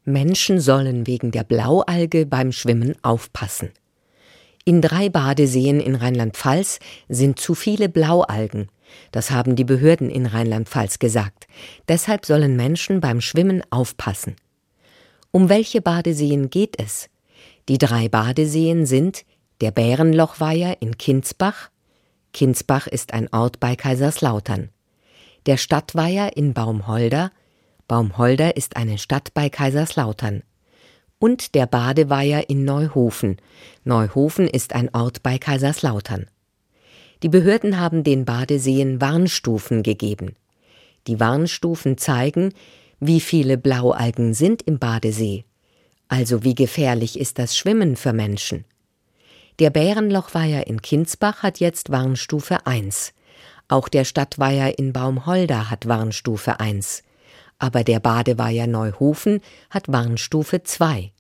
Menschen sollen wegen der Blaualge beim Schwimmen aufpassen. In 3 Badeseen in Rheinland-Pfalz sind zu viele Blaualgen. Das haben die Behörden in Rheinland-Pfalz gesagt. Deshalb sollen Menschen beim Schwimmen aufpassen. Um welche Badeseen geht es? Die 3 Badeseen sind der Bärenlochweiher in Kinsbach. Kinsbach ist ein Ort bei Kaiserslautern. Der Stadtweiher in Baumholder. Baumholder ist eine Stadt bei Kaiserslautern. Und der Badeweiher in Neuhofen. Neuhofen ist ein Ort bei Kaiserslautern. Die Behörden haben den Badeseen Warnstufen gegeben. Die Warnstufen zeigen, wie viele Blaualgen sind im Badesee. Also wie gefährlich ist das Schwimmen für Menschen. Der Bärenlochweiher in Kinsbach hat jetzt Warnstufe 1. Auch der Stadtweiher in Baumholder hat Warnstufe 1. Aber der Badeweiher Neuhofen hat Warnstufe 2.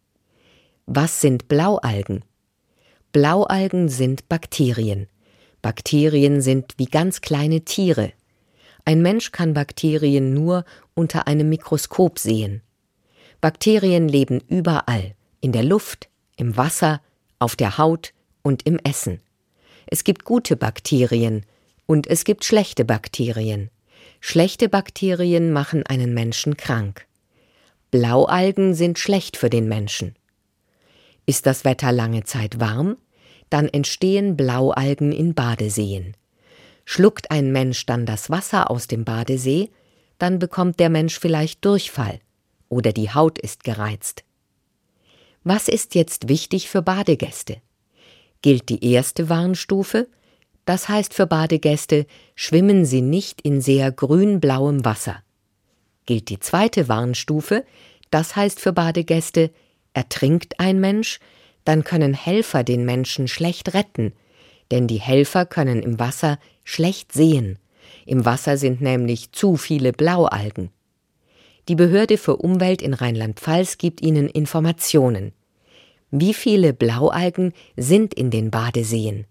Was sind Blaualgen? Blaualgen sind Bakterien. Bakterien sind wie ganz kleine Tiere. Ein Mensch kann Bakterien nur unter einem Mikroskop sehen. Bakterien leben überall, in der Luft, im Wasser, auf der Haut und im Essen. Es gibt gute Bakterien und es gibt schlechte Bakterien. Schlechte Bakterien machen einen Menschen krank. Blaualgen sind schlecht für den Menschen. Ist das Wetter lange Zeit warm, dann entstehen Blaualgen in Badeseen. Schluckt ein Mensch dann das Wasser aus dem Badesee, dann bekommt der Mensch vielleicht Durchfall oder die Haut ist gereizt. Was ist jetzt wichtig für Badegäste? Gilt die erste Warnstufe? Das heißt für Badegäste, schwimmen Sie nicht in sehr grün-blauem Wasser. Gilt die zweite Warnstufe? Das heißt für Badegäste, ertrinkt ein Mensch, dann können Helfer den Menschen schlecht retten, denn die Helfer können im Wasser schlecht sehen. Im Wasser sind nämlich zu viele Blaualgen. Die Behörde für Umwelt in Rheinland-Pfalz gibt Ihnen Informationen. Wie viele Blaualgen sind in den Badeseen?